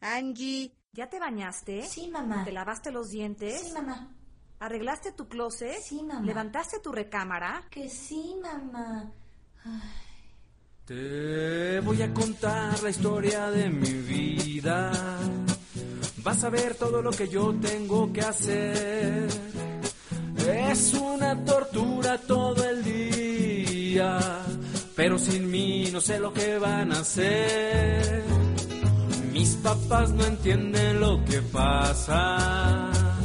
Angie. ¿Ya te bañaste? Sí, mamá. ¿Te lavaste los dientes? Sí, mamá. ¿Arreglaste tu closet? Sí, mamá. ¿Levantaste tu recámara? Que sí, mamá. Ay. Te voy a contar la historia de mi vida. Vas a ver todo lo que yo tengo que hacer. Es una tortura todo el día, pero sin mí no sé lo que van a hacer. Mis papás no entienden lo que pasa.